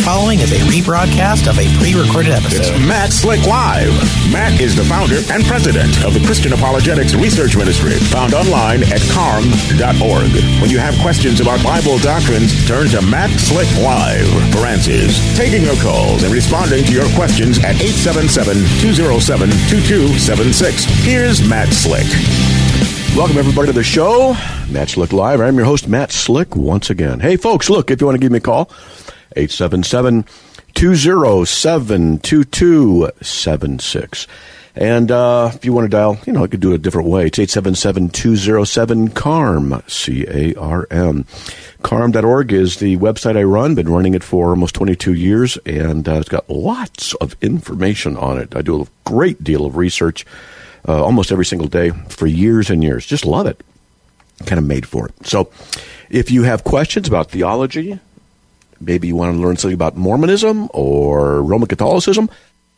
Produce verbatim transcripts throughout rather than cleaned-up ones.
following is a rebroadcast of a pre-recorded episode. It's Matt Slick Live. Matt is the founder and president of the Christian Apologetics Research Ministry, found online at carm dot org. When you have questions about Bible doctrines, turn to Matt Slick Live for answers. Taking your calls and responding to your questions at eight seven seven, two oh seven, two two seven six. Here's Matt Slick. Welcome, everybody, to the show. Matt Slick Live. I'm your host, Matt Slick, once again. Hey, folks, look, if you want to give me a call, eight seven seven, two oh seven, two two seven six. And uh, if you want to dial, you know, I could do it a different way. It's eight seven seven, two oh seven, C A R M, C A R M. carm dot org is the website I run. Been running it for almost twenty-two years, and uh, it's got lots of information on it. I do a great deal of research uh, almost every single day for years and years. Just love it. Kind of made for it. So if you have questions about theology, maybe you want to learn something about Mormonism or Roman Catholicism,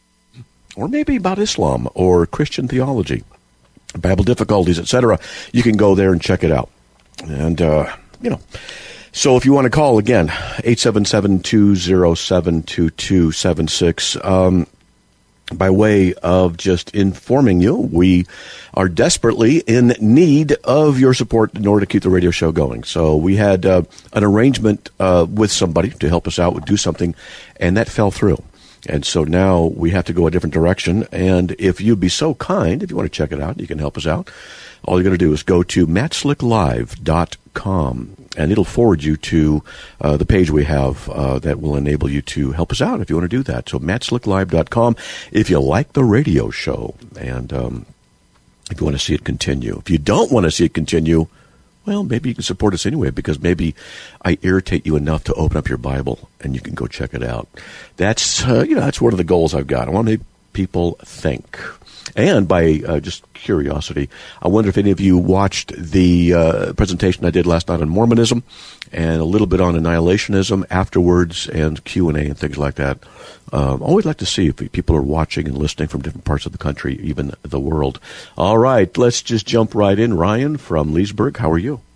or maybe about Islam or Christian theology, Bible difficulties, et cetera, you can go there and check it out. And, uh, you know, so if you want to call, again, eight seven seven, two oh seven, two two seven six, um, by way of just informing you, we are desperately in need of your support in order to keep the radio show going. So we had uh, an arrangement uh, with somebody to help us out, would do something, and that fell through. And so now we have to go a different direction. And if you'd be so kind, if you want to check it out, you can help us out. All you're going to do is go to matt slick live dot com, and it'll forward you to uh, the page we have uh, that will enable you to help us out if you want to do that. So matt slick live dot com if you like the radio show, and um, if you want to see it continue. If you don't want to see it continue, well, maybe you can support us anyway, because maybe I irritate you enough to open up your Bible and you can go check it out. That's uh, you know that's one of the goals I've got. I want to make people think. And by uh, just curiosity, I wonder if any of you watched the uh, presentation I did last night on Mormonism and a little bit on annihilationism afterwards, and Q and A and things like that. Um, always like to see if people are watching and listening from different parts of the country, even the world. All right, let's just jump right in. Ryan from Leesburg, how are you?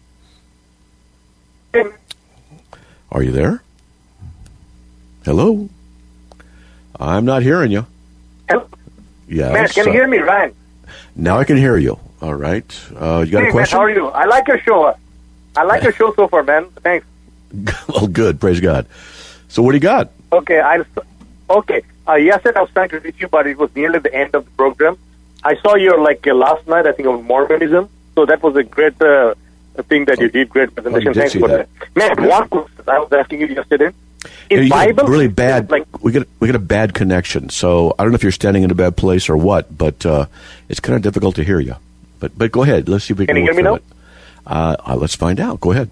Are you there? Hello? I'm not hearing you. Hello? Yes. Matt, can you hear me, Ryan? Now I can hear you. All right. Uh, you got hey, a question? Matt, how are you? I like your show. I like your show so far, man. Thanks. Well, good. Praise God. So what do you got? Okay. I, okay. Uh, yesterday I was trying to reach you, but it was nearly the end of the program. I saw your, like, uh, last night, I think, on Mormonism. So that was a great uh, thing that you did. Great presentation. Oh, Thanks for that. that. Matt, one question I was asking you yesterday. In you Bible, really bad. like, we get we get a bad connection. So I don't know if you're standing in a bad place or what, but uh, it's kind of difficult to hear you. But but go ahead. Let's see if we can. Can you work hear me through now? It. Uh, uh, let's find out. Go ahead.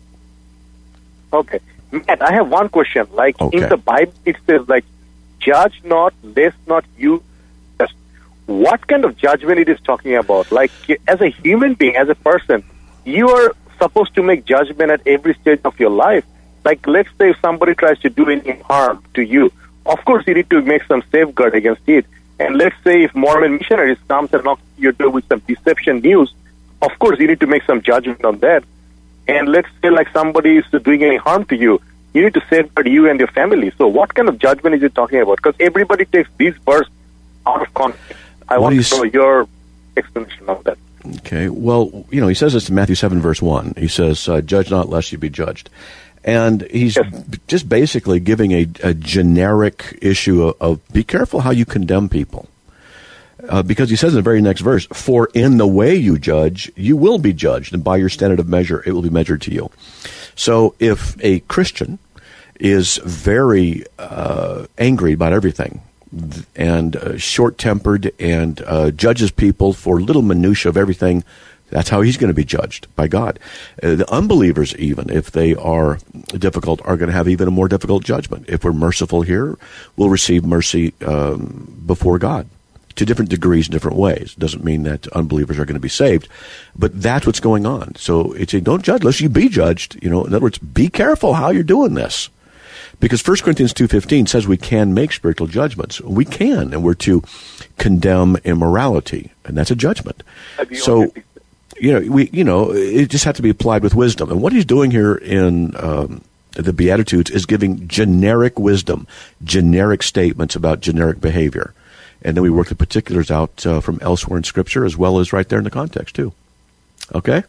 Okay, Matt, I have one question. Like Okay. in the Bible, it says like, "Judge not, lest not you." Just what kind of judgment it is talking about? Like as a human being, as a person, you are supposed to make judgment at every stage of your life. Like, let's say if somebody tries to do any harm to you, of course you need to make some safeguard against it. And let's say if Mormon missionaries comes and knock your door with some deception news, of course you need to make some judgment on that. And let's say like somebody is doing any harm to you, you need to safeguard you and your family. So what kind of judgment is it talking about? Because everybody takes these verses out of context. I What want is- to know your explanation of that. Okay. Well, you know, he says this in Matthew seven, verse one. He says, uh, "Judge not, lest you be judged." And he's Yes. b- just basically giving a, a generic issue of, of be careful how you condemn people. Uh, because he says in the very next verse, "For in the way you judge, you will be judged, and by your standard of measure, it will be measured to you." So if a Christian is very uh, angry about everything th- and uh, short-tempered and uh, judges people for little minutia of everything, that's how he's going to be judged by God. Uh, the unbelievers, even if they are difficult, are going to have even a more difficult judgment. If we're merciful here, we'll receive mercy um, before God to different degrees in different ways. Doesn't mean that unbelievers are going to be saved, but that's what's going on. So it's a, don't judge lest you be judged. You know, in other words, be careful how you're doing this. Because First Corinthians two fifteen says we can make spiritual judgments. We can, and we're to condemn immorality, and that's a judgment. So, you know, we, you know, it just has to be applied with wisdom. And what he's doing here in um, the Beatitudes is giving generic wisdom, generic statements about generic behavior. And then we work the particulars out uh, from elsewhere in Scripture as well as right there in the context, too. Okay?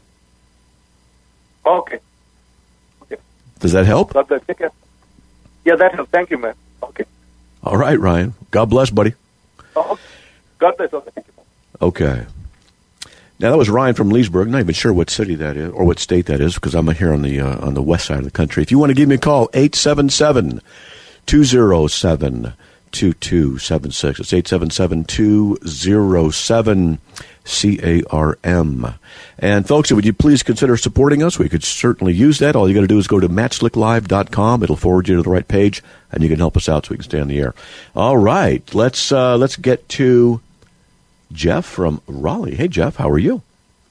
Okay. Okay. Does that help? God bless. Take care. Yeah, that helps. Thank you, man. Okay. All right, Ryan. God bless, buddy. Oh, God bless. Okay. Thank you. Okay. Now, that was Ryan from Leesburg. I'm not even sure what city that is or what state that is because I'm here on the uh, on the west side of the country. If you want to give me a call, eight seven seven, two oh seven, two two seven six. It's eight seven seven, two oh seven, C A R M. And, folks, would you please consider supporting us? We could certainly use that. All you got to do is go to matt slick live dot com. It'll forward you to the right page, and you can help us out so we can stay on the air. All right. Let's, uh, let's get to Jeff from Raleigh. Hey, Jeff, how are you?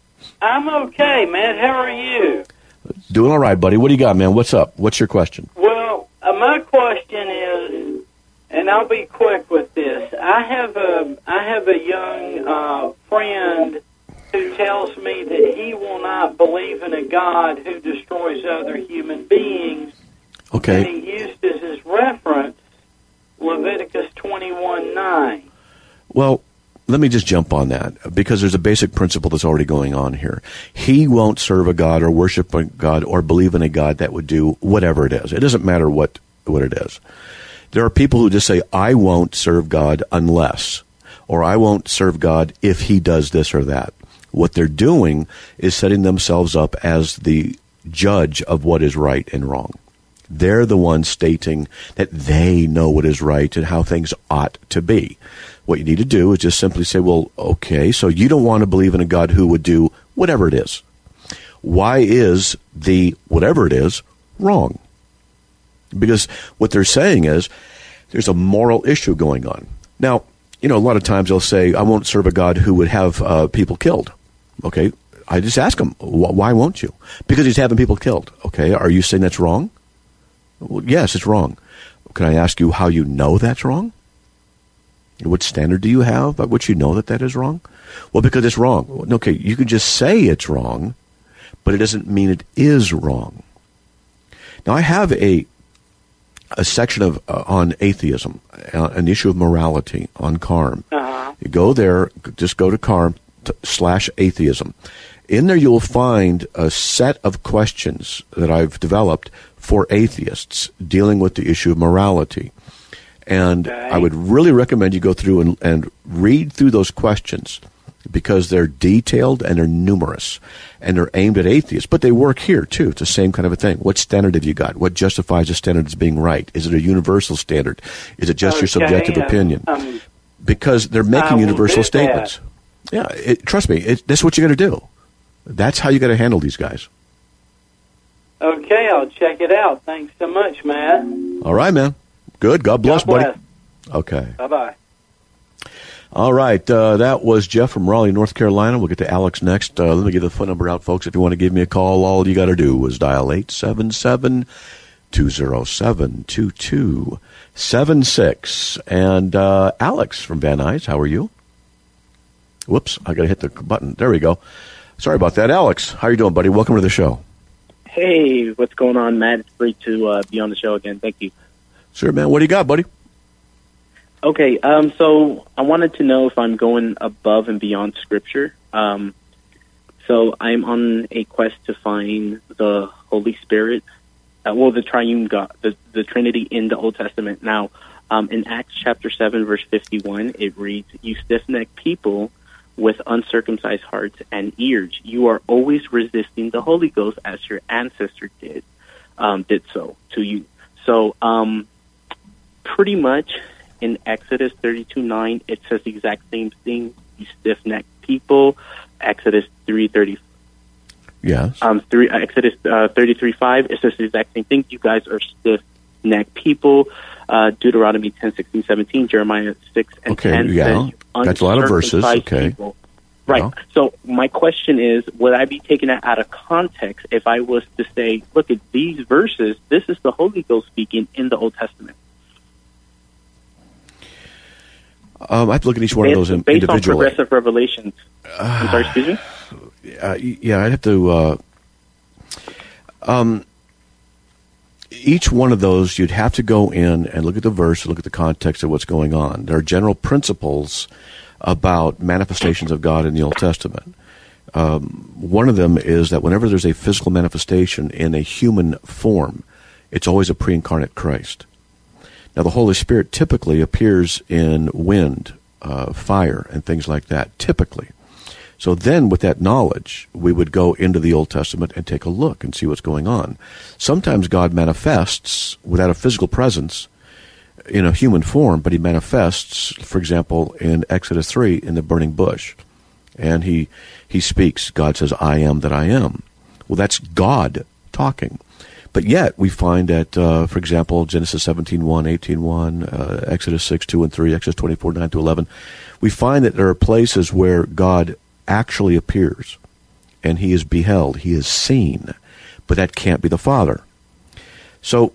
I'm okay, man. How are you? Doing all right, buddy. What do you got, man? What's up? What's your question? Well, uh, my question is, and I'll be quick with this. I have a I have a young uh, friend who tells me that he will not believe in a God who destroys other human beings. Okay. And he used as his reference Leviticus twenty-one nine. Well, let me just jump on that because there's a basic principle that's already going on here. He won't serve a God or worship a God or believe in a God that would do whatever it is. It doesn't matter what, what it is. There are people who just say, I won't serve God unless, or I won't serve God if he does this or that. What they're doing is setting themselves up as the judge of what is right and wrong. They're the ones stating that they know what is right and how things ought to be. What you need to do is just simply say, well, okay, so you don't want to believe in a God who would do whatever it is. Why is the whatever it is wrong? Because what they're saying is there's a moral issue going on. Now, you know, a lot of times they'll say, I won't serve a God who would have uh, people killed. Okay, I just ask them, why won't you? Because he's having people killed. Okay, are you saying that's wrong? Well, yes, it's wrong. Can I ask you how you know that's wrong? What standard do you have by which you know that that is wrong? Well, because it's wrong. Okay, you can just say it's wrong, but it doesn't mean it is wrong. Now, I have a a section of uh, on atheism, uh, an issue of morality on Carm. Uh-huh. You go there, just go to Carm t- slash atheism. In there, you'll find a set of questions that I've developed for atheists dealing with the issue of morality. And okay. I would really recommend you go through and, and read through those questions because they're detailed and they're numerous and they're aimed at atheists. But they work here, too. It's the same kind of a thing. What standard have you got? What justifies a standard as being right? Is it a universal standard? Is it just okay. your subjective um, opinion? Um, because they're making universal statements. Yeah, it, trust me, it, that's what you got to do. That's how you got to handle these guys. Okay, I'll check it out. Thanks so much, Matt. All right, man. Good. God bless, God bless. buddy. Okay. Bye-bye. All right. Uh, that was Jeff from Raleigh, North Carolina. We'll get to Alex next. Uh, let me give the phone number out, folks. If you want to give me a call, all you got to do is dial eight seven seven, two oh seven, two two seven six. And uh, Alex from Van Nuys, how are you? Whoops, I got to hit the button. There we go. Sorry about that. Alex, how are you doing, buddy? Welcome to the show. Hey, what's going on, Matt? It's great to uh, be on the show again. Thank you. Sure, man. What do you got, buddy? Okay, um, so I wanted to know if I'm going above and beyond Scripture. Um, so I'm on a quest to find the Holy Spirit, uh, well, the triune God, the, the Trinity in the Old Testament. Now, um, in Acts chapter seven, verse fifty-one, it reads, "You stiff-necked people with uncircumcised hearts and ears, you are always resisting the Holy Ghost as your ancestor did, um, did so to you." So, um, pretty much in Exodus thirty-two nine, it says the exact same thing. You stiff-necked people. Exodus three thirty. Yes. Um, three Exodus uh, thirty-three five. It says the exact same thing. You guys are stiff-necked people. Uh, Deuteronomy ten sixteen seventeen. Jeremiah six and okay, ten. yeah. Says That's a lot of verses. Okay. People. Right. Yeah. So my question is, would I be taking that out of context if I was to say, look at these verses, this is the Holy Ghost speaking in the Old Testament? Um, I have to look at each one based, of those in, based individually. on progressive revelations. Uh, I'm sorry, excuse me? Uh, yeah, I'd have to... Uh, um, each one of those, you'd have to go in and look at the verse, look at the context of what's going on. There are general principles about manifestations of God in the Old Testament. Um, one of them is that whenever there's a physical manifestation in a human form, it's always a pre-incarnate Christ. Now, the Holy Spirit typically appears in wind, uh, fire, and things like that, typically. So then, with that knowledge, we would go into the Old Testament and take a look and see what's going on. Sometimes God manifests without a physical presence in a human form, but he manifests, for example, in Exodus three, in the burning bush. And he he speaks. God says, I am that I am. Well, that's God talking. But yet, we find that, uh, for example, Genesis seventeen one, eighteen one, uh, Exodus six two and three, Exodus twenty-four nine to eleven, we find that there are places where God actually appears, and he is beheld, he is seen, but that can't be the Father. So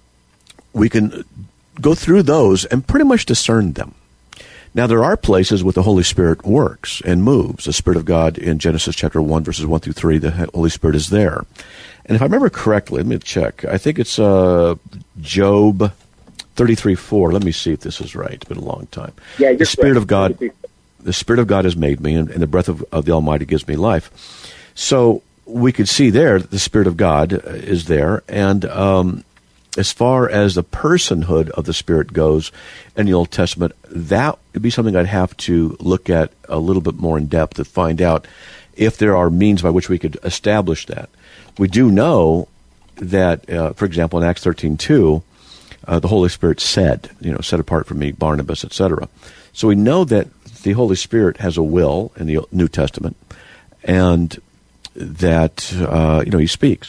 we can go through those and pretty much discern them. Now, there are places where the Holy Spirit works and moves. The Spirit of God in Genesis chapter one, verses one through three, the Holy Spirit is there. And if I remember correctly, let me check. I think it's uh, Job thirty-three four. Let me see if this is right. It's been a long time. Yeah, the Spirit right. of God... The Spirit of God has made me, and, and the breath of, of the Almighty gives me life. So we could see there that the Spirit of God is there. And um, as far as the personhood of the Spirit goes in the Old Testament, that would be something I'd have to look at a little bit more in depth to find out if there are means by which we could establish that. We do know that, uh, for example, in Acts thirteen two, uh, the Holy Spirit said, you know, set apart for me, Barnabas, et cetera. So we know that the Holy Spirit has a will in the New Testament, and that, uh, you know, he speaks.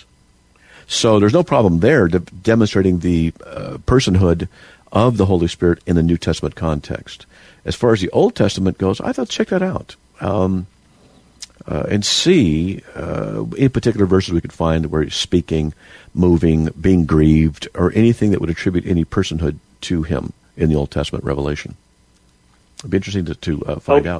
So there's no problem there de- demonstrating the uh, personhood of the Holy Spirit in the New Testament context. As far as the Old Testament goes, I thought check that out um, uh, and see uh, any particular verses we could find where he's speaking, moving, being grieved, or anything that would attribute any personhood to him in the Old Testament revelation. It'd be interesting to, to uh, find oh. out.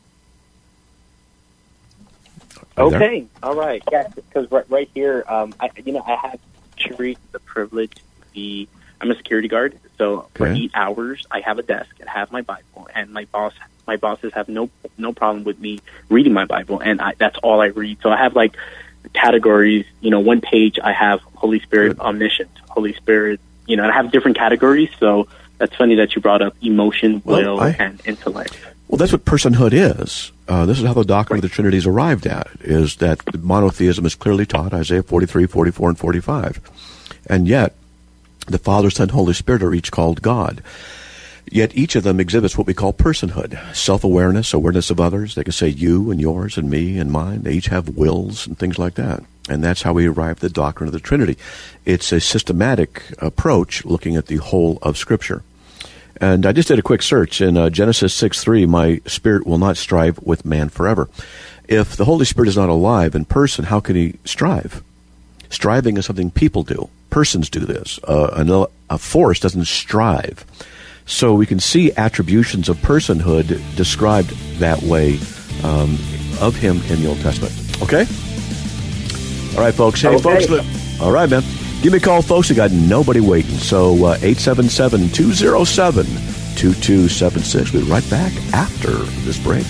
Okay, all right. Yeah, because right, right here, um, I, you know, I have treated the privilege to be. I'm a security guard, so okay. for eight hours, I have a desk, I have my Bible, and my boss, my bosses have no no problem with me reading my Bible, and I, that's all I read. So I have like categories. You know, one page I have Holy Spirit, Good. Omniscient, Holy Spirit. You know, and I have different categories. So that's funny that you brought up emotion, will, well, I, and intellect. Well, that's what personhood is. Uh, this is how the doctrine right. of the Trinity is arrived at, is that monotheism is clearly taught, Isaiah forty-three, forty-four, and forty-five. And yet, the Father, Son, Holy Spirit are each called God. Yet each of them exhibits what we call personhood, self-awareness, awareness of others. They can say you and yours and me and mine. They each have wills and things like that. And that's how we arrive at the doctrine of the Trinity. It's a systematic approach looking at the whole of Scripture. And I just did a quick search in uh, Genesis six three, my spirit will not strive with man forever. If the Holy Spirit is not alive in person, how can he strive? Striving is something people do. Persons do this. Uh, a, a force doesn't strive. So we can see attributions of personhood described that way um, of him in the Old Testament. Okay? All right, folks. Hey, okay. folks. All right, man. Give me a call, folks. We got nobody waiting. So uh, eight seven seven, two oh seven, two two seven six. We'll be right back after this break.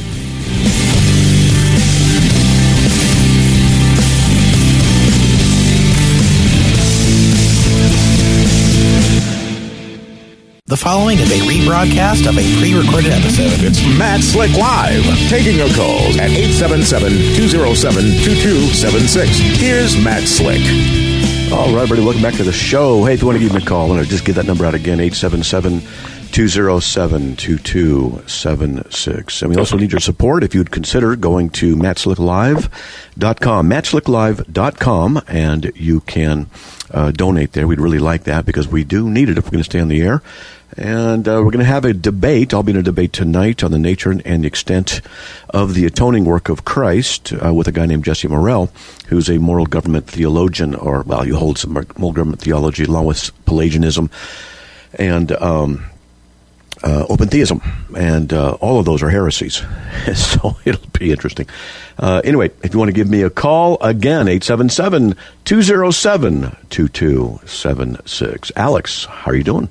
The following is a rebroadcast of a pre-recorded episode. It's Matt Slick Live, taking your calls at eight seven seven, two oh seven, two two seven six. Here's Matt Slick. All right, everybody, welcome back to the show. Hey, if you want to give me a call, I'm going to just give that number out again, eight seven seven, two oh seven, two two seven six. And we also need your support if you'd consider going to matt slick live dot com, matt slick live dot com, and you can uh, donate there. We'd really like that because we do need it if we're going to stay on the air. And uh, we're going to have a debate. I'll be in a debate tonight on the nature and the extent of the atoning work of Christ uh, with a guy named Jesse Morrell, who's a moral government theologian, or, well, he holds some moral government theology along with Pelagianism. And um, uh, open theism, and uh, all of those are heresies. So it'll be interesting. Uh, anyway, if you want to give me a call, again, eight seven seven, two zero seven, two two seven six. Alex, how are you doing?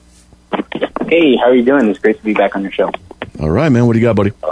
Hey, how are you doing? It's great to be back on your show. All right, man. What do you got, buddy?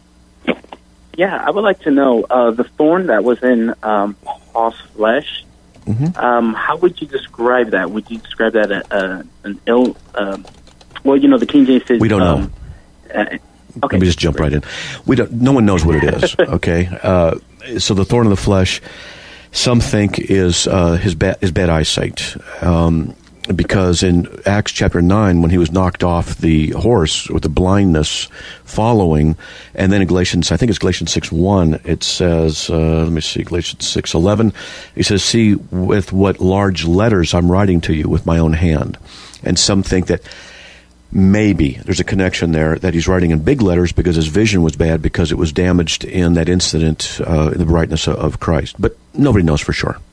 Yeah, I would like to know uh, the thorn that was in um, Paul's flesh. Mm-hmm. Um, how would you describe that? Would you describe that a, a, an ill? Um, well, you know, the King James says we don't um, know. Uh, okay, let me just jump right in. We don't. No one knows what it is. Okay, uh, so the thorn of the flesh, some think is uh, his bad his bad eyesight. Um, Because in Acts chapter nine, when he was knocked off the horse with the blindness following, and then in Galatians, I think it's Galatians six one, it says, uh, let me see, Galatians six eleven, he says, see with what large letters I'm writing to you with my own hand. And some think that maybe there's a connection there, that he's writing in big letters because his vision was bad, because it was damaged in that incident, uh, in the brightness of, of Christ. But nobody knows for sure.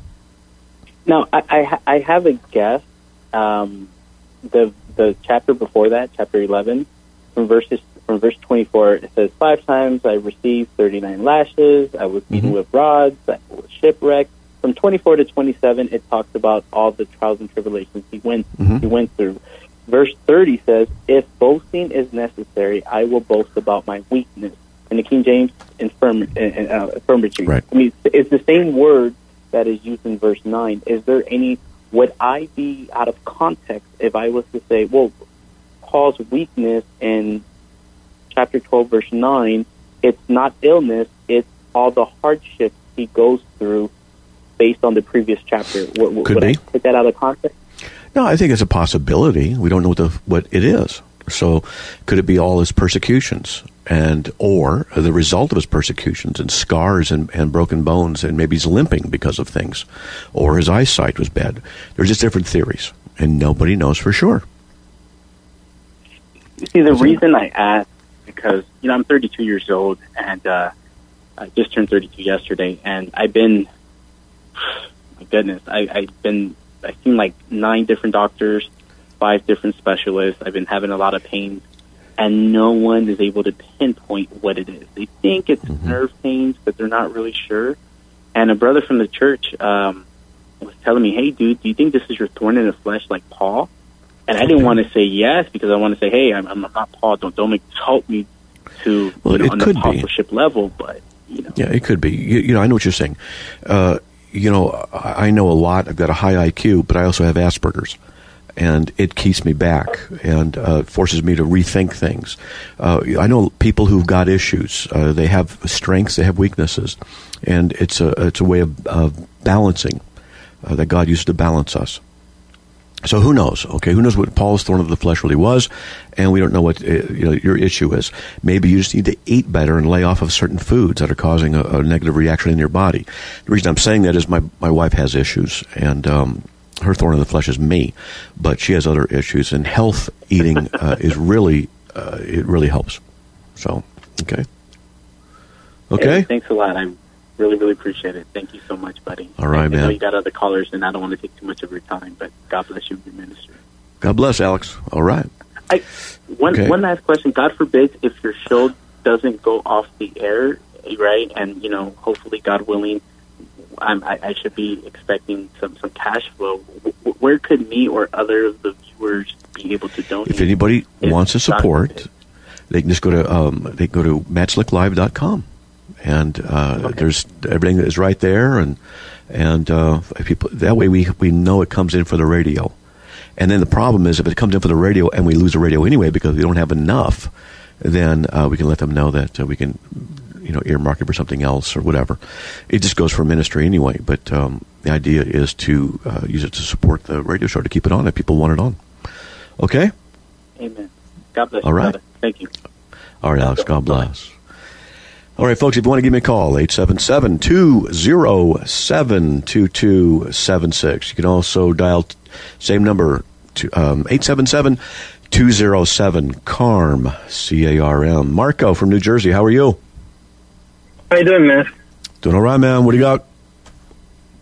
Now, I, I, I have a guess. Um, the the chapter before that, chapter eleven, from verses from verse twenty-four, it says, five times I received thirty-nine lashes, I was beaten mm-hmm. with rods, I was shipwrecked. From twenty-four to twenty-seven, it talks about all the trials and tribulations he went mm-hmm. he went through. Verse thirty says, if boasting is necessary, I will boast about my weakness. In the King James, infirm, uh, infirmity. Right. I mean, it's the same word that is used in verse nine. Is there any, would I be out of context if I was to say, well, Paul's weakness in chapter twelve, verse nine, it's not illness, it's all the hardships he goes through based on the previous chapter. Would, Could would be. I take that out of context? No, I think it's a possibility. We don't know what, the, what it is. So could it be all his persecutions, and or the result of his persecutions and scars and, and broken bones, and maybe he's limping because of things, or his eyesight was bad? There's just different theories, and nobody knows for sure. You see, the reason I ask, because, you know, I'm thirty-two years old, and uh, I just turned thirty-two yesterday, and I've been, my goodness, I, I've been, I've seen like nine different doctors, five different specialists. I've been having a lot of pain, and no one is able to pinpoint what it is. They think it's mm-hmm. nerve pains, but they're not really sure. And a brother from the church um, was telling me, hey, dude, do you think this is your thorn in the flesh like Paul? And I didn't want to say yes, because I want to say, hey, I'm, I'm not Paul. Don't don't insult me to well, you know, it on could the apostleship be. level. But you know, yeah, it could be. You, you know, I know what you're saying. Uh, you know, I know a lot. I've got a high I Q, but I also have Asperger's. And it keeps me back and uh, forces me to rethink things. Uh, I know people who've got issues. Uh, they have strengths, they have weaknesses, and it's a it's a way of, of balancing uh, that God used to balance us. So who knows? Okay, who knows what Paul's thorn of the flesh really was, and we don't know what uh, you know your issue is. Maybe you just need to eat better and lay off of certain foods that are causing a, a negative reaction in your body. The reason I'm saying that is my my wife has issues, and um, her thorn of the flesh is me, but she has other issues, and health eating uh, is really, uh, it really helps. So, okay. Okay. Hey, thanks a lot. I really, really appreciate it. Thank you so much, buddy. All right, I man. I know you got other callers, and I don't want to take too much of your time, but God bless you in your ministry. God bless, Alex. All right. I, one, okay. one last question. God forbid if your show doesn't go off the air, right, and, you know, hopefully, God willing, I'm, I, I should be expecting some, some cash flow. Where could me or other of the viewers be able to donate? If anybody if wants to support, they can just go to um, they can go to matt slick live dot com, and uh, okay. there's everything is right there, and and uh, people that way we we know it comes in for the radio. And then the problem is if it comes in for the radio and we lose the radio anyway because we don't have enough, then uh, we can let them know that uh, we can, you know, earmark it for something else or whatever. It just goes for ministry anyway. But um, the idea is to uh, use it to support the radio show, to keep it on if people want it on. Okay? Amen. God bless you. All right. Brother. Thank you. All right, Alex. God bless. All right, folks, if you want to give me a call, eight seven seven, two zero seven, two two seven six. You can also dial t- same number, to, um, eight seven seven, two zero seven, C A R M, C A R M. Marco from New Jersey, how are you? How you doing, man? Doing all right, man. What do you got?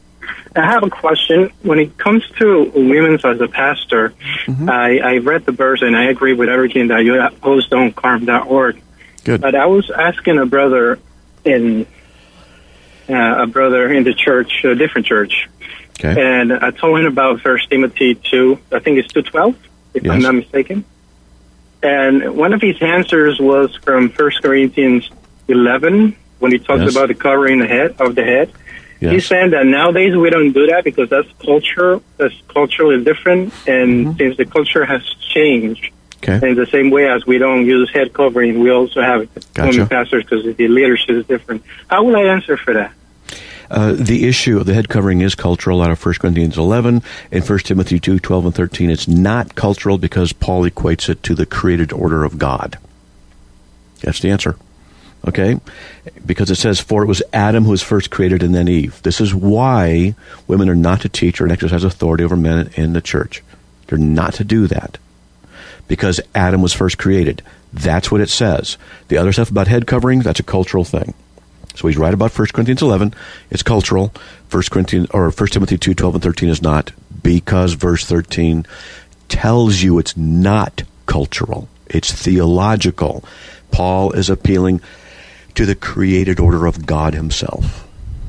I have a question. When it comes to women as a pastor, mm-hmm. I, I read the verse and I agree with everything that you post on carm dot org. Good. But I was asking a brother in uh, a brother in the church, a different church, okay. and I told him about First Timothy two. I think it's two twelve, if yes. I'm not mistaken. And one of his answers was from First Corinthians eleven, when he talks yes. about the covering the head of the head. Yes. He's saying that nowadays we don't do that because that's culture, that's culturally different, and mm-hmm. since the culture has changed, okay. in the same way as we don't use head covering, we also have gotcha. women pastors because the leadership is different. How will I answer for that? Uh, the issue of the head covering is cultural out of First Corinthians eleven. In First Timothy two, twelve and thirteen, it's not cultural because Paul equates it to the created order of God. That's the answer. Okay? Because it says, for it was Adam who was first created and then Eve. This is why women are not to teach or exercise authority over men in the church. They're not to do that. Because Adam was first created. That's what it says. The other stuff about head covering, that's a cultural thing. So he's right about First Corinthians eleven. It's cultural. First Corinthians or First Timothy two, twelve and thirteen is not, because verse thirteen tells you it's not cultural. It's theological. Paul is appealing to the created order of God himself.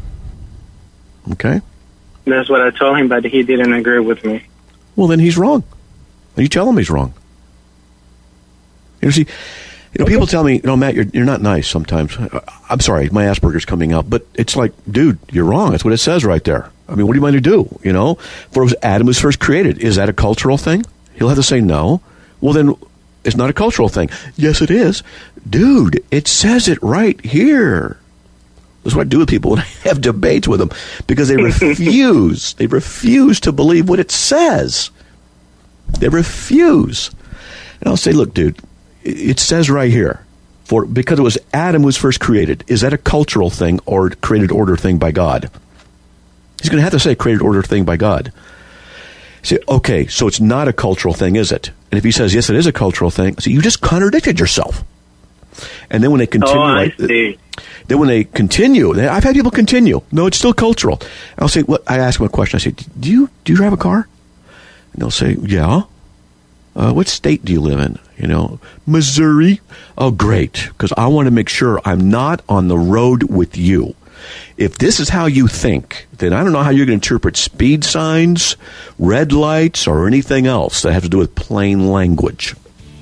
Okay? That's what I told him, but he didn't agree with me. Well, then he's wrong. You tell him he's wrong. You know, see, you know, people tell me, you know, Matt, you're you're not nice sometimes. I'm sorry, my Asperger's coming out, but it's like, dude, you're wrong. That's what it says right there. I mean, what do you mind to do? You know, for it was Adam was first created. Is that a cultural thing? He'll have to say no. Well, then it's not a cultural thing. Yes, it is. Dude, it says it right here. That's what I do with people when I have debates with them, because they refuse. They refuse to believe what it says. They refuse. And I'll say, look, dude, it says right here, for because it was Adam who was first created. Is that a cultural thing or created order thing by God? He's going to have to say created order thing by God. Say, okay, so it's not a cultural thing, is it? And if he says, yes, it is a cultural thing, so you just contradicted yourself. And then when they continue, oh, I like, see. then when they continue, they, I've had people continue. No, it's still cultural. I'll say, what? I ask them a question. I say, do you do you drive a car? And they'll say, yeah. Uh, what state do you live in? You know, Missouri. Oh, great, because I want to make sure I'm not on the road with you. If this is how you think, then I don't know how you're going to interpret speed signs, red lights, or anything else that has to do with plain language.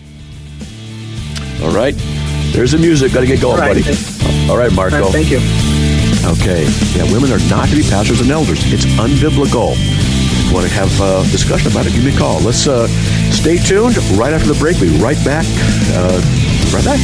All right? There's the music. Got to get going, All right. buddy. All right, Marco. All right, thank you. Okay. Yeah, women are not to be pastors and elders. It's unbiblical. If you want to have a discussion about it, give me a call. Let's uh, stay tuned. Right after the break, we'll be right back. Uh, right back.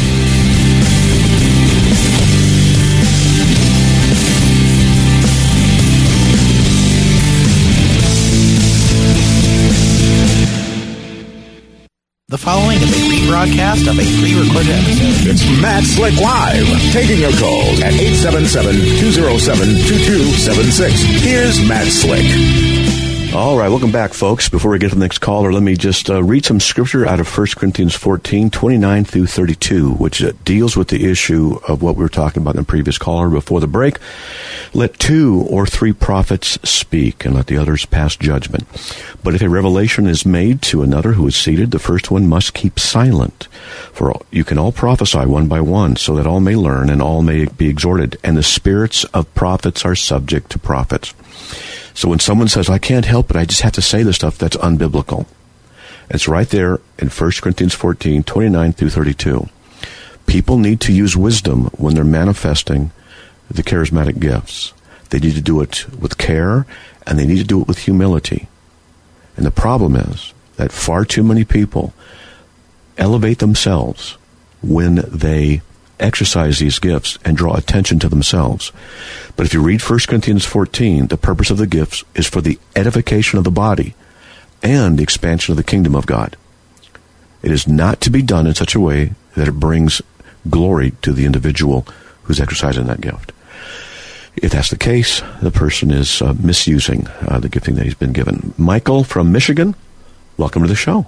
The following is a rebroadcast of a pre-recorded episode. It's Matt Slick Live, taking your calls at eight seven seven, two oh seven, two two seven six. Here's Matt Slick. All right, welcome back, folks. Before we get to the next caller, let me just uh, read some scripture out of First Corinthians fourteen, twenty-nine through thirty-two, which uh, deals with the issue of what we were talking about in the previous caller before the break. Let two or three prophets speak, and let the others pass judgment. But if a revelation is made to another who is seated, the first one must keep silent. For you can all prophesy one by one, so that all may learn and all may be exhorted. And the spirits of prophets are subject to prophets. So when someone says, I can't help it, I just have to say this stuff, that's unbiblical. It's right there in First Corinthians fourteen, twenty-nine through thirty-two. People need to use wisdom when they're manifesting the charismatic gifts. They need to do it with care, and they need to do it with humility. And the problem is that far too many people elevate themselves when they exercise these gifts and draw attention to themselves. But if you read First Corinthians fourteen, the purpose of the gifts is for the edification of the body and the expansion of the kingdom of God. It is not to be done in such a way that it brings glory to the individual who's exercising that gift. If that's the case, the person is uh, misusing uh, the gifting that he's been given. Michael from Michigan, welcome to the show.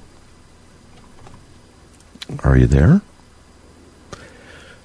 Are you there?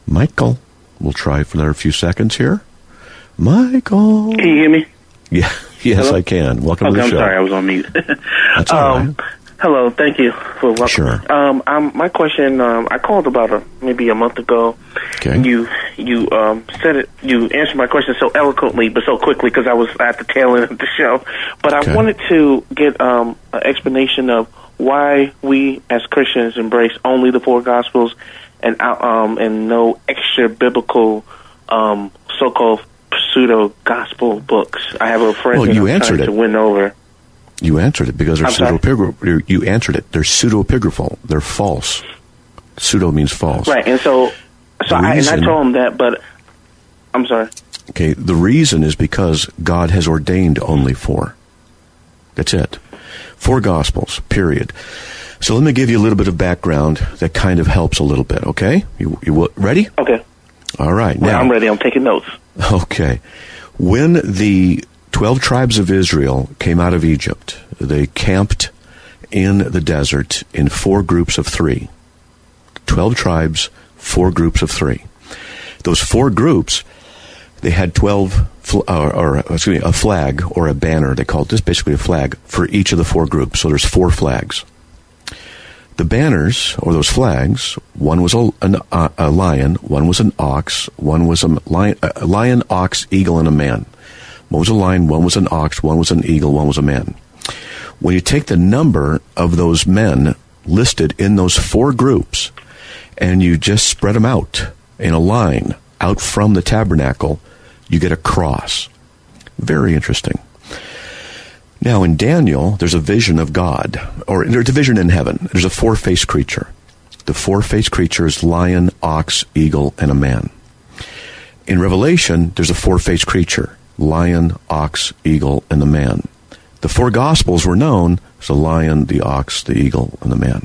Michael, we'll try for another few seconds here. Michael. Can you hear me? Yeah, Yes, Hello? I can. Welcome okay, to the I'm show. sorry, I was on mute. That's all um, right. Hello, thank you for welcoming. Sure. Um, I'm, my question, um, I called about a, maybe a month ago. Okay. And you you um, said it. You answered my question so eloquently, but so quickly because I was at the tail end of the show. But Okay. I wanted to get um, an explanation of why we as Christians embrace only the four Gospels and out- um, and no extra biblical um, so-called pseudo gospel books. I have a friend Well, that you I'm answered trying it. to win over. You answered it because they're I'm sorry? pseudepigraph. You answered it. They're pseudepigraphal. They're false. Pseudo means false. Right, and so, so The I, and I reason- told him that, but I'm sorry. Okay, the reason is because God has ordained only four. That's it. Four Gospels, period. So let me give you a little bit of background that kind of helps a little bit, okay? You, you w- ready? Okay, All right. well, Now, I'm ready. I'm taking notes. Okay. When the twelve tribes of Israel came out of Egypt, they camped in the desert in four groups of three. Twelve tribes, four groups of three. Those four groups, they had twelve, fl- or, or excuse me, a flag or a banner. They called this basically a flag for each of the four groups. So there's four flags. The banners, or those flags, one was a, an, uh, a lion, one was an ox, one was a lion, a lion, ox, eagle, and a man. One was a lion, one was an ox, one was an eagle, one was a man. When you take the number of those men listed in those four groups, and you just spread them out in a line out from the tabernacle, you get a cross. Very interesting. Now, in Daniel, there's a vision of God, or there's a vision in heaven. There's a four-faced creature. The four-faced creature is lion, ox, eagle, and a man. In Revelation, there's a four-faced creature, lion, ox, eagle, and the man. The four Gospels were known as the lion, the ox, the eagle, and the man.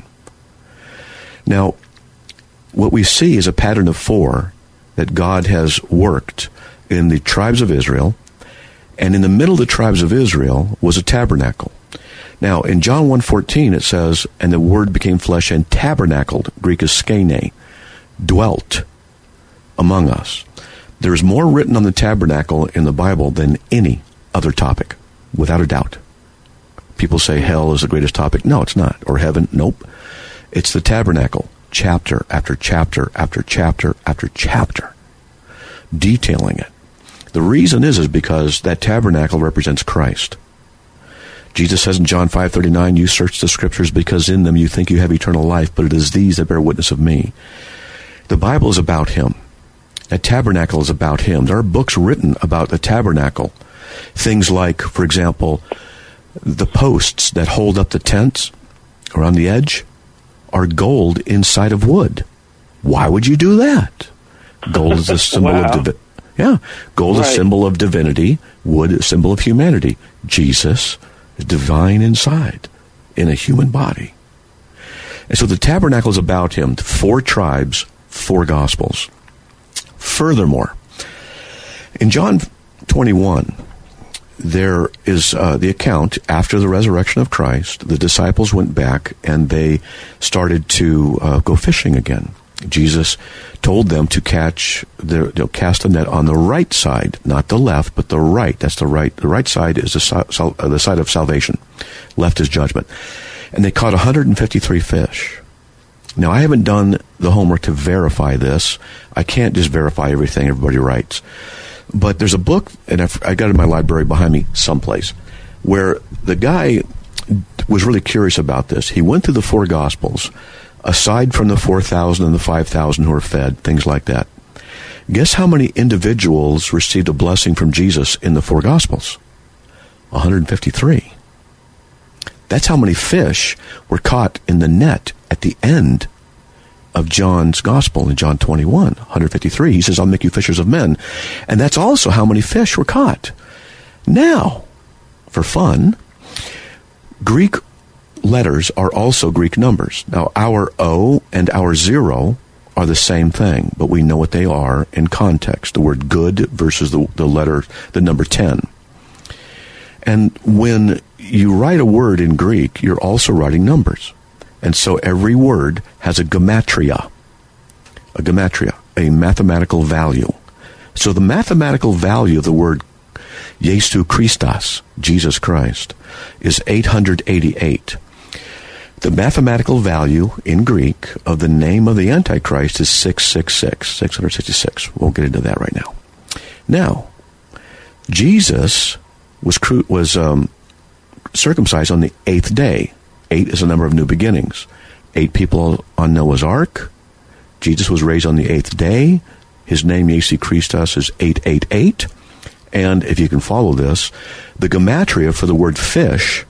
Now, what we see is a pattern of four that God has worked in the tribes of Israel. And in the middle of the tribes of Israel was a tabernacle. Now, in John one fourteen, it says, and the Word became flesh and tabernacled, Greek is skene, dwelt among us. There is more written on the tabernacle in the Bible than any other topic, without a doubt. People say hell is the greatest topic. No, it's not. Or heaven. Nope. It's the tabernacle, chapter after chapter after chapter after chapter, detailing it. The reason is is because that tabernacle represents Christ. Jesus says in John five thirty-nine, you search the Scriptures because in them you think you have eternal life, but it is these that bear witness of me. The Bible is about Him. That tabernacle is about Him. There are books written about the tabernacle. Things like, for example, the posts that hold up the tents around the edge are gold inside of wood. Why would you do that? Gold is a symbol Wow. of divinity. Yeah, gold is a Right. symbol of divinity. Wood is a symbol of humanity. Jesus is divine inside in a human body. And so the tabernacle is about Him. Four tribes, four Gospels. Furthermore, in John twenty-one, there is uh, the account after the resurrection of Christ. The disciples went back and they started to uh, go fishing again. Jesus told them to catch, the, you know, cast a net on the right side, not the left, but the right. That's the right. The right side is the, sal- uh, the side of salvation. Left is judgment. And they caught one hundred fifty-three fish. Now, I haven't done the homework to verify this. I can't just verify everything everybody writes. But there's a book, and I've, I got it in my library behind me someplace, where the guy was really curious about this. He went through the four Gospels, aside from the four thousand and the five thousand who were fed, things like that. Guess how many individuals received a blessing from Jesus in the four Gospels? one hundred fifty-three. That's how many fish were caught in the net at the end of John's Gospel in John twenty-one, one hundred fifty-three. He says, I'll make you fishers of men. And that's also how many fish were caught. Now, for fun, Greek letters are also Greek numbers. Now, our O and our zero are the same thing, but we know what they are in context. The word good versus the, the letter, the number ten. And when you write a word in Greek, you're also writing numbers. And so every word has a gematria. a gematria, a mathematical value. So the mathematical value of the word Jesu Christos, Jesus Christ, is eight hundred eighty-eight. The mathematical value in Greek of the name of the Antichrist is six six six, six hundred sixty-six. We won't get into that right now. Now, Jesus was cru- was um, circumcised on the eighth day. Eight is a number of new beginnings. Eight people on Noah's Ark. Jesus was raised on the eighth day. His name, Jesu Christos, is eight eight eight. And if you can follow this, the gematria for the word fish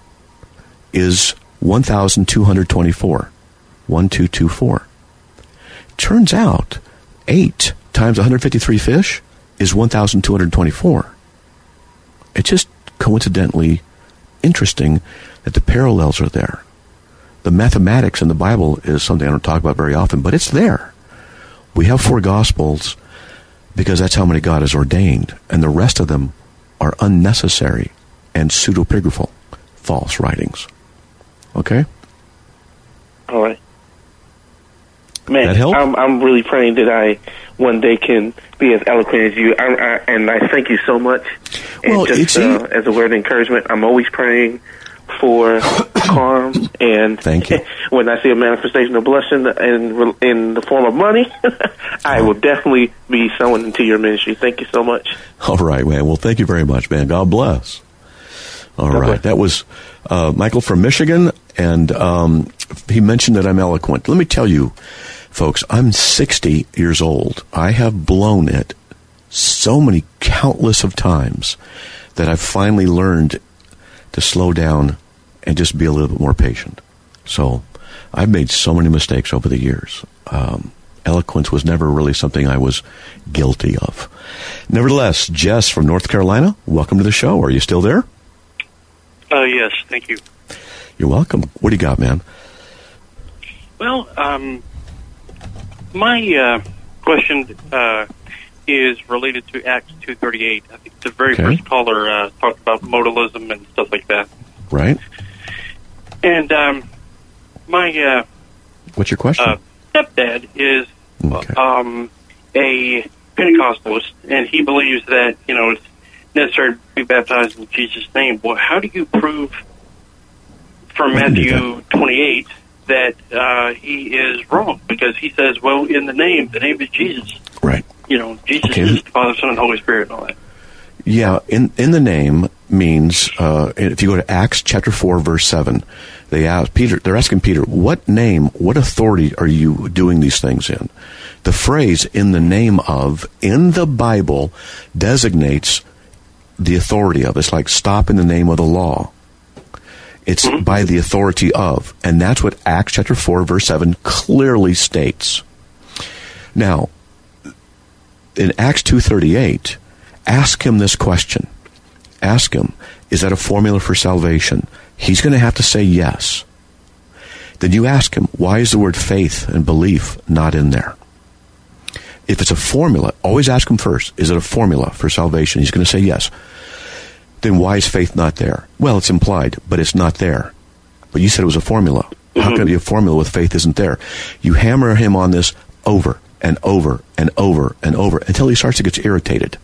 is one thousand two hundred twenty-four. one two two four. Turns out, eight times one hundred fifty-three fish is one thousand two hundred twenty-four. It's just coincidentally interesting that the parallels are there. The mathematics in the Bible is something I don't talk about very often, but it's there. We have four Gospels because that's how many God has ordained, and the rest of them are unnecessary and pseudepigraphal, false writings. Okay? All right. Man, That help? I'm I'm really praying that I one day can be as eloquent as you, I, I, and I thank you so much. And Well, just it's uh, as a word of encouragement, I'm always praying for calm, and Thank you. when I see a manifestation of blessing in in the form of money, I will definitely be sowing into your ministry. Thank you so much. All right, man. Well, thank you very much, man. God bless. All God right. bless. That was uh, Michael from Michigan, and um, he mentioned that I'm eloquent. Let me tell you, folks, I'm sixty years old. I have blown it so many countless of times that I've finally learned to slow down and just be a little bit more patient. So I've made so many mistakes over the years. Um, eloquence was never really something I was guilty of. Nevertheless, Jess from North Carolina, welcome to the show. Are you still there? Uh, yes, thank you. You're welcome. What do you got, man? Well, um, my uh, question uh, is related to Acts two thirty-eight. I think the very Okay. first caller uh, talked about modalism and stuff like that. Right? And um, my uh, What's your question? uh, stepdad is Okay. um, a Pentecostalist, and he believes that, you know, it's necessary to be baptized in Jesus' name. Well, how do you prove from I can do Matthew twenty-eight that uh, he is wrong? Because he says, well, in the name, the name is Jesus. Right. You know, Jesus Okay. is the Father, Son, and Holy Spirit and all that. Yeah, in in the name means, uh, if you go to Acts chapter four, verse seven, they ask Peter, they're asking Peter, what name, what authority are you doing these things in? The phrase "in the name of" in the Bible designates the authority of. It's like stop in the name of the law. It's Mm-hmm. by the authority of, and that's what Acts chapter four, verse seven clearly states. Now, in Acts two thirty-eight, ask him this question. Ask him, is that a formula for salvation? He's going to have to say yes. Then you ask him, why is the word faith and belief not in there? If it's a formula, always ask him first, is it a formula for salvation? He's going to say yes. Then why is faith not there? Well, it's implied, but it's not there. But you said it was a formula. How can it be a formula with faith isn't there? You hammer him on this over and over and over and over until he starts to get irritated.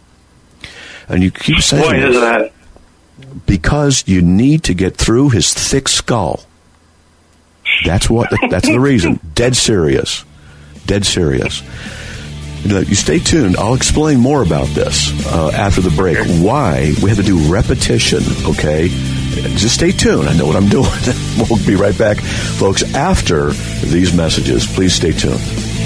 And you keep saying Why is this that? because you need to get through his thick skull. That's what. That's the reason. Dead serious. Dead serious. You know, you stay tuned. I'll explain more about this uh, after the break. Why we have to do repetition, okay? Just stay tuned. I know what I'm doing. We'll be right back, folks, after these messages. Please stay tuned.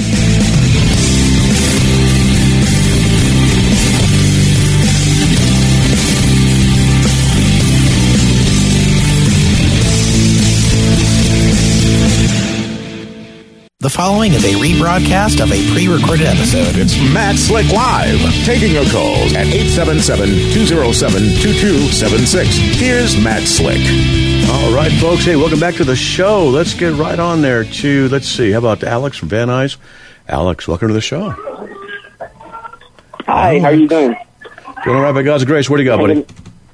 The following is a rebroadcast of a pre-recorded episode. It's Matt Slick Live, taking your calls at eight seven seven, two oh seven, two two seven six. Here's Matt Slick. All right, folks. Hey, welcome back to the show. Let's get right on there to, let's see, how about Alex from Van Nuys? Alex, welcome to the show. Hi, how are you doing? Doing all right, by God's grace. What do you got, buddy?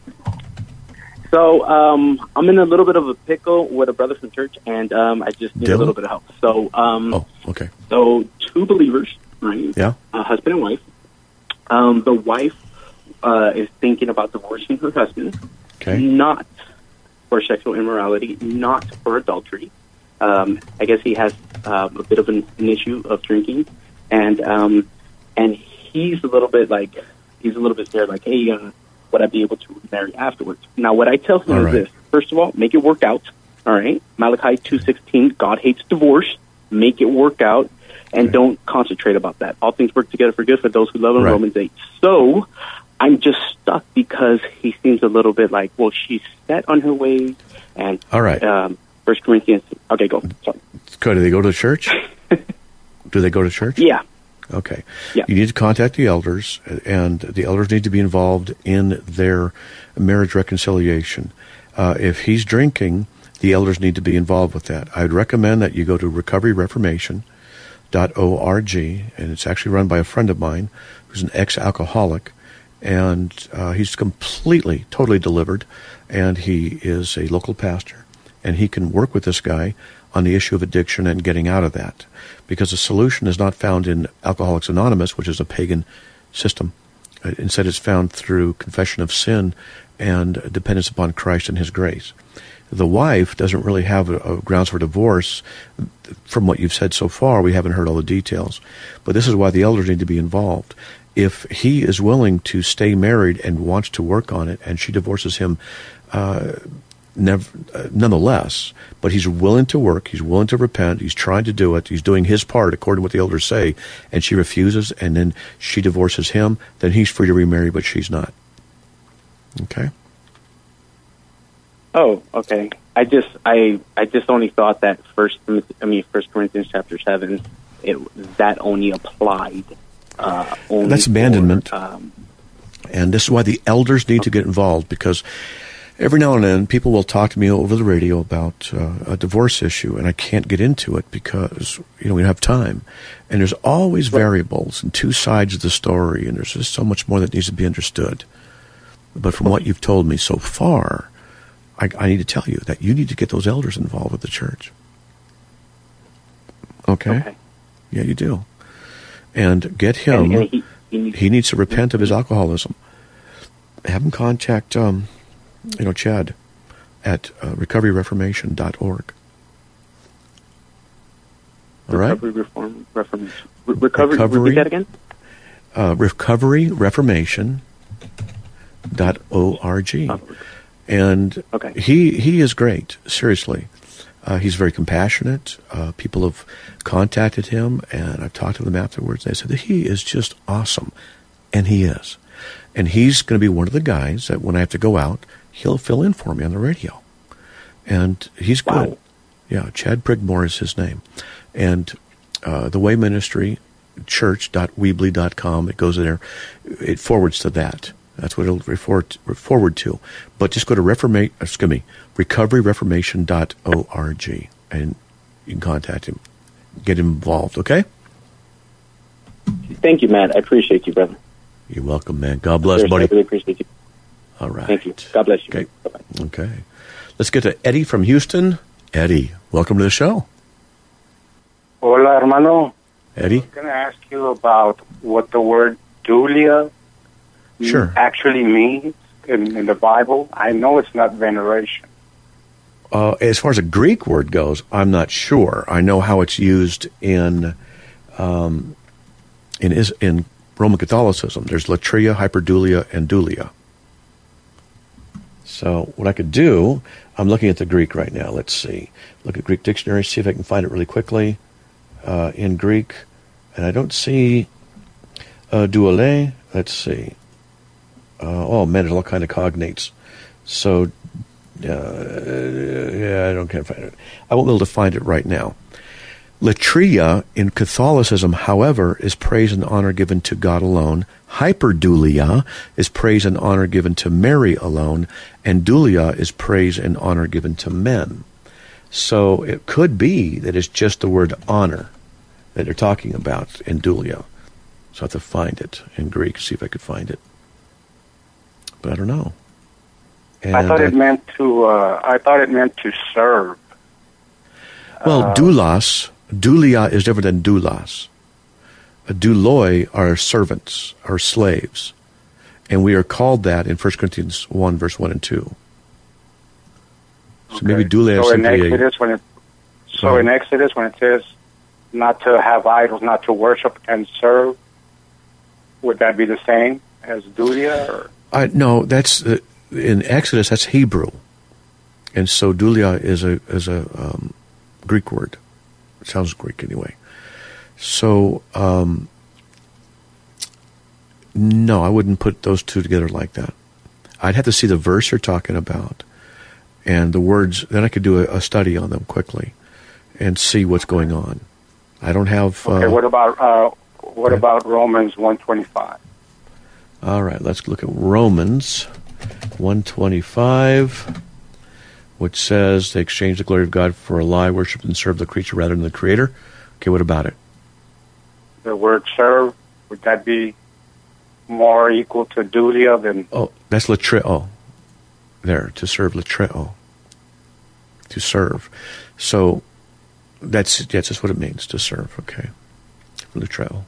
So, um, I'm in a little bit of a pickle with a brother from church, and um, I just need Dylan? a little bit of help. So, um, Oh, okay. so two believers, right? Yeah. A husband and wife. Um, the wife uh, is thinking about divorcing her husband, Okay. not for sexual immorality, not for adultery. Um, I guess he has uh, a bit of an, an issue of drinking, and um, and he's a little bit like he's a little bit scared, like, hey, uh, would I be able to remarry afterwards? Now, what I tell him All is right. this: first of all, make it work out. All right, Malachi two sixteen, God hates divorce. Make it work out, and Okay. don't concentrate about that. All things work together for good for those who love him. Right. Romans eight. So I'm just stuck because he seems a little bit like, well, she's set on her ways, and All right. um, First Corinthians. Okay, go. Sorry. Go, do they go to church? Do they go to church? Yeah. Okay. Yeah. You need to contact the elders, and the elders need to be involved in their marriage reconciliation. Uh, if he's drinking, the elders need to be involved with that. I would recommend that you go to recovery reformation dot org, and it's actually run by a friend of mine who's an ex-alcoholic, and uh, he's completely, totally delivered, and he is a local pastor, and he can work with this guy on the issue of addiction and getting out of that, because the solution is not found in Alcoholics Anonymous, which is a pagan system. Uh, Instead, it's found through confession of sin and dependence upon Christ and His grace. The wife doesn't really have a, a grounds for divorce. From what you've said so far, we haven't heard all the details. But this is why the elders need to be involved. If he is willing to stay married and wants to work on it, and she divorces him uh, never, uh, nonetheless, but he's willing to work, he's willing to repent, he's trying to do it, he's doing his part according to what the elders say, and she refuses, and then she divorces him, then he's free to remarry, but she's not. Okay? Oh, okay. I just I I just only thought that first I mean First Corinthians chapter seven it that only applied. Uh, only That's abandonment. For, um, And this is why the elders need to get involved, because every now and then people will talk to me over the radio about uh, a divorce issue, and I can't get into it because, you know, we don't have time. And there's always variables and two sides of the story, and there's just so much more that needs to be understood. But from what you've told me so far, I, I need to tell you that you need to get those elders involved with the church. Okay? Okay. Yeah, you do. And get him. And- and he- he needs- he needs to repent of his alcoholism. Have him contact, um, you know, Chad at uh, recovery reformation dot org. All right? Recovery Reform Reformation. Re- recovery, Recovery- Repeat that again. Uh, recovery reformation dot org. Oh, And Okay. he he is great, seriously. Uh, he's very compassionate. Uh, people have contacted him, and I've talked to them afterwards. They said that he is just awesome, and he is. And he's going to be one of the guys that when I have to go out, he'll fill in for me on the radio. And he's good. Wow. Yeah, Chad Prigmore is his name. And uh, the Way Ministry, church dot weebly dot com, it goes in there. It forwards to that. That's what it'll refer to, forward to. But just go to reformate, excuse me, recovery reformation dot org, and you can contact him. Get him involved, okay? Thank you, Matt. I appreciate you, brother. You're welcome, man. God bless, Seriously, buddy. I really appreciate you. All right. Thank you. God bless you. Okay. Bye-bye. Okay. Let's get to Eddie from Houston. Eddie, welcome to the show. Hola, hermano. Eddie? I was going to ask you about what the word dulia Sure. actually means in, in the Bible. I know it's not veneration. Uh, as far as a Greek word goes, I'm not sure. I know how it's used in um, in is in Roman Catholicism. There's latria, hyperdulia, and dulia. So what I could do, I'm looking at the Greek right now. Let's see. Look at Greek dictionary, see if I can find it really quickly uh, in Greek. And I don't see uh, duale. Let's see. Uh, oh, man, there's all kind of cognates. So, uh, yeah, I don't can't find it. I won't be able to find it right now. Latria in Catholicism, however, is praise and honor given to God alone. Hyperdulia is praise and honor given to Mary alone. And dulia is praise and honor given to men. So it could be that it's just the word honor that they're talking about in dulia. So I have to find it in Greek, see if I could find it. But I don't know. And, I thought it uh, meant to. Uh, I thought it meant to serve. Well, Uh, doulos, dulia is different than doulos. A douloi are servants, are slaves. And we are called that in First Corinthians one, verse one and two. So Okay. maybe dulia So in simply a- Exodus, when it, so in Exodus, when it says not to have idols, not to worship and serve, would that be the same as dulia? Or? I, no, that's uh, in Exodus. That's Hebrew, and so dulia is a is a um, Greek word. It sounds Greek anyway. So um, no, I wouldn't put those two together like that. I'd have to see the verse you're talking about and the words. Then I could do a, a study on them quickly and see what's going on. I don't have. Okay. Uh, What about uh, what okay. about Romans one twenty five? All right, let's look at Romans one twenty-five, which says they exchanged the glory of God for a lie, worship and serve the creature rather than the Creator. Okay, what about it? The word serve, would that be more equal to dulia than? Oh, that's latreo. There, to serve, latreo. To serve. So that's yes, that's what it means to serve. Okay, latreo,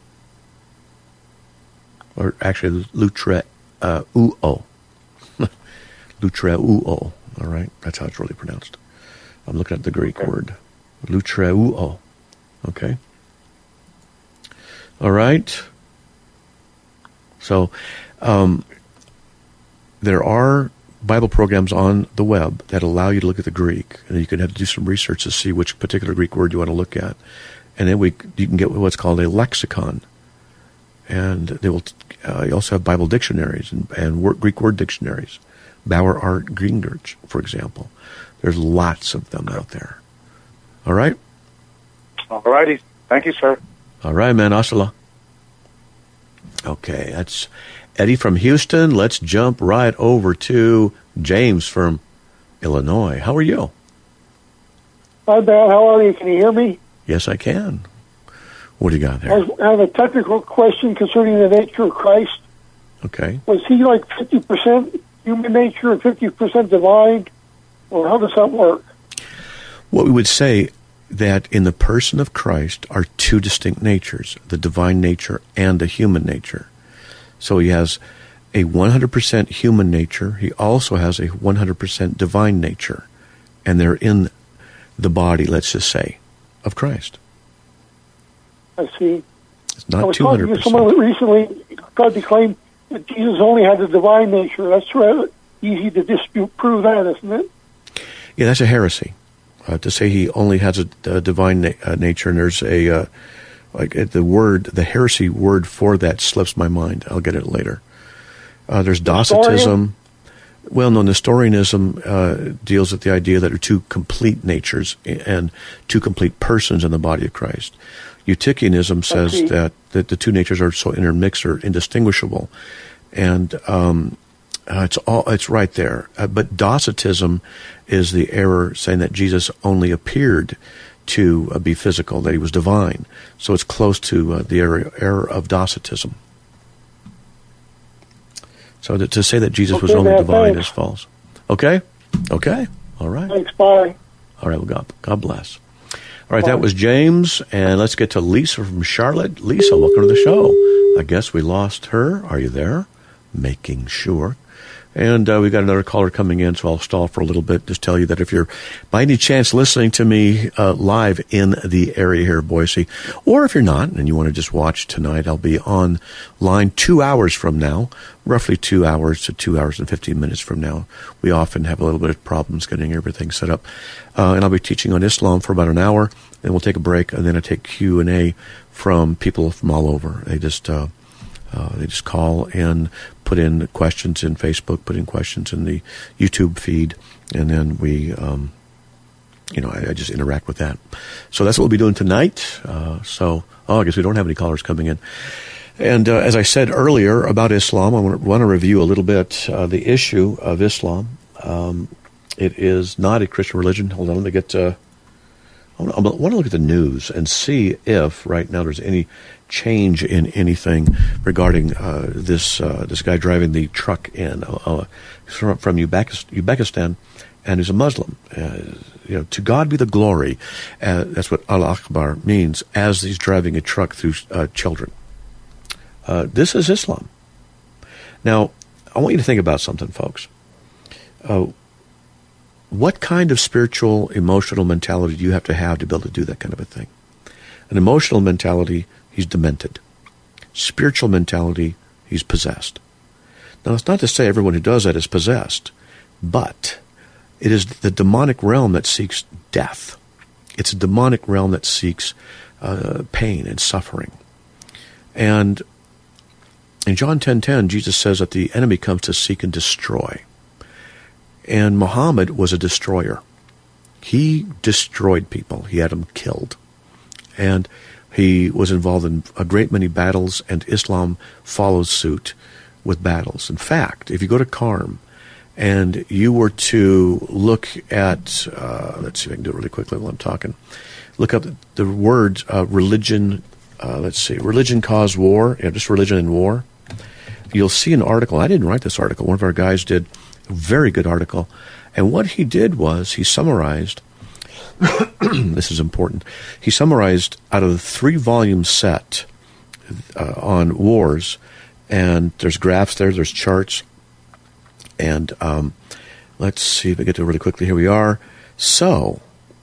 or actually lutre uh, uo, lutreuo. All right, that's how it's really pronounced. I'm looking at the Greek Okay. word, lutreuo. Okay. All right. So, um, there are Bible programs on the web that allow you to look at the Greek, and you can have to do some research to see which particular Greek word you want to look at, and then we you can get what's called a lexicon, and they will. Uh, you also have Bible dictionaries and, and word, Greek word dictionaries, Bauer Art Greengerch, for example. There's lots of them out there. All right. All righty. Thank you, sir. All right, man. Asala. Okay, that's Eddie from Houston. Let's jump right over to James from Illinois. How are you? Hi, Matt. How are you? Can you hear me? Yes, I can. What do you got I there? was- I have a technical question concerning the nature of Christ. Okay. Was he like fifty percent human nature and fifty percent divine? Or how does that work? What we would say that in the person of Christ are two distinct natures, the divine nature and the human nature. So he has a one hundred percent human nature. He also has a one hundred percent divine nature. And they're in the body, let's just say, of Christ. I see. It's I not was two talking hundred to someone percent. recently tried to claim that Jesus only had the divine nature. That's rather easy to dispute, prove that, isn't it? Yeah, that's a heresy. Uh, to say he only has a, a divine na- uh, nature, and there's a, uh, like uh, the word, the heresy word for that slips my mind. I'll get it later. Uh, there's Docetism. Well, no, Nestorianism uh, deals with the idea that there are two complete natures and two complete persons in the body of Christ. Eutychianism says Okay. that, that the two natures are so intermixed or indistinguishable. And um, uh, it's all it's right there. Uh, but Docetism is the error saying that Jesus only appeared to uh, be physical, that he was divine. So it's close to uh, the error, error of Docetism. So that, to say that Jesus was Okay, only man, divine thanks. is false. Okay? Okay. All right. Thanks, bye. All right. Well, God, God bless. All right. That was James. And let's get to Lisa from Charlotte. Lisa, welcome to the show. I guess we lost her. Are you there? Making sure. And uh, we've got another caller coming in, so I'll stall for a little bit. Just tell you that if you're by any chance listening to me uh, live in the area here of Boise, or if you're not and you want to just watch tonight, I'll be online two hours from now, roughly two hours to two hours and fifteen minutes from now. We often have a little bit of problems getting everything set up. Uh, and I'll be teaching on Islam for about an hour, then we'll take a break, and then I take Q and A from people from all over. They just... Uh, Uh, they just call and put in questions in Facebook, put in questions in the YouTube feed, and then we, um, you know, I, I just interact with that. So that's what we'll be doing tonight. Uh, so, oh, I guess we don't have any callers coming in. And uh, as I said earlier about Islam, I want to, want to review a little bit uh, the issue of Islam. Um, it is not a Christian religion. Hold on, let me get... Uh, I want, to, I want to look at the news and see if right now there's any change in anything regarding uh, this uh, this guy driving the truck in uh, from, from Uzbekistan, and he's a Muslim. Uh, you know, to God be the glory. Uh, that's what Allah Akbar means, as he's driving a truck through uh, children. Uh, this is Islam. Now, I want you to think about something, folks. Uh, what kind of spiritual, emotional mentality do you have to have to be able to do that kind of a thing? An emotional mentality, he's demented. Spiritual mentality, he's possessed. Now, it's not to say everyone who does that is possessed, but it is the demonic realm that seeks death. It's a demonic realm that seeks uh, pain and suffering. And in John ten ten, Jesus says that the enemy comes to seek and destroy. And Muhammad was a destroyer. He destroyed people. He had them killed. And he was involved in a great many battles, and Islam follows suit with battles. In fact, if you go to Karm and you were to look at, uh, let's see if I can do it really quickly while I'm talking, look up the, the word uh, religion, uh, let's see, religion caused war, yeah, just religion and war. You'll see an article. I didn't write this article. One of our guys did. A very good article. And what he did was he summarized, this is important, he summarized out of the three-volume set uh, on wars, and there's graphs there, there's charts, and um, let's see if I get to it really quickly. Here we are. So,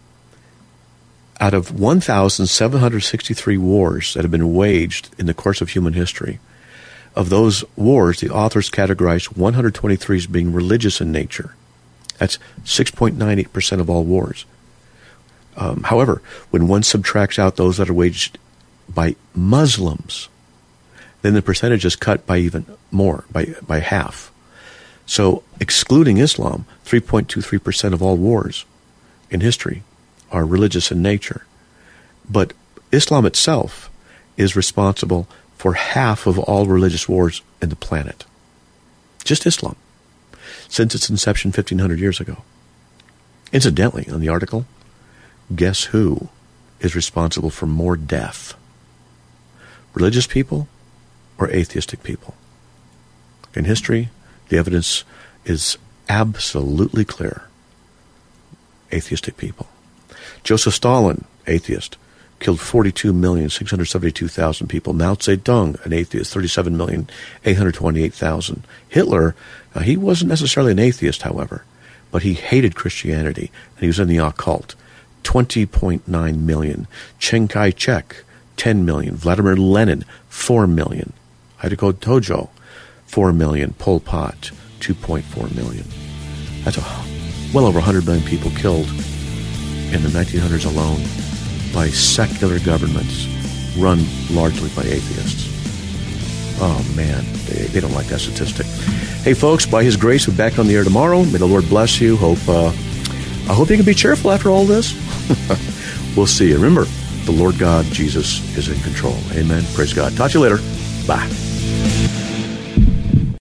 out of one thousand seven hundred sixty-three wars that have been waged in the course of human history, of those wars, the authors categorized one hundred twenty-three as being religious in nature. That's six point nine eight percent of all wars. Um, however, when one subtracts out those that are waged by Muslims, then the percentage is cut by even more, by, by half. So, excluding Islam, three point two three percent of all wars in history are religious in nature. But Islam itself is responsible for half of all religious wars in the planet. Just Islam. Since its inception fifteen hundred years ago. Incidentally, on the article, guess who is responsible for more death? Religious people or atheistic people? In history, the evidence is absolutely clear. Atheistic people. Joseph Stalin, atheist, killed forty-two million six hundred seventy-two thousand people. Mao Zedong, an atheist, thirty-seven million eight hundred twenty-eight thousand. Hitler, uh, he wasn't necessarily an atheist, however, but he hated Christianity, and he was in the occult. twenty point nine million. Chiang Kai-shek, ten million. Vladimir Lenin, four million. Hideko Tojo, four million. Pol Pot, two point four million. That's a, well over one hundred million people killed in the nineteen hundreds alone by secular governments run largely by atheists. Oh, man, they, they don't like that statistic. Hey, folks, by His grace, we're back on the air tomorrow. May the Lord bless you. Hope uh, I hope you can be cheerful after all this. We'll see you. Remember, the Lord God, Jesus, is in control. Amen. Praise God. Talk to you later. Bye.